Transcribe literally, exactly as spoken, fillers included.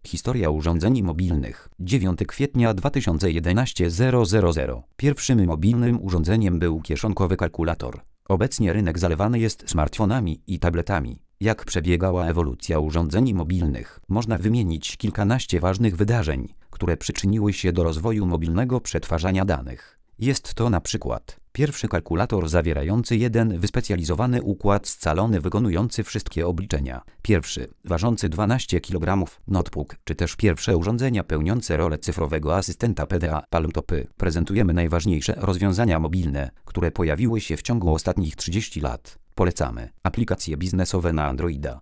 Historia urządzeń mobilnych. dziewiątego kwietnia dwa tysiące jedenastego zero zero zero. Pierwszym mobilnym urządzeniem był kieszonkowy kalkulator. Obecnie rynek zalewany jest smartfonami i tabletami. Jak przebiegała ewolucja urządzeń mobilnych? Można wymienić kilkanaście ważnych wydarzeń, które przyczyniły się do rozwoju mobilnego przetwarzania danych. Jest to na przykład pierwszy kalkulator zawierający jeden wyspecjalizowany układ scalony wykonujący wszystkie obliczenia, pierwszy ważący dwanaście kilogramów notebook, czy też pierwsze urządzenia pełniące rolę cyfrowego asystenta P D A palmtopy. Prezentujemy najważniejsze rozwiązania mobilne, które pojawiły się w ciągu ostatnich trzydziestu lat. Polecamy aplikacje biznesowe na Androida.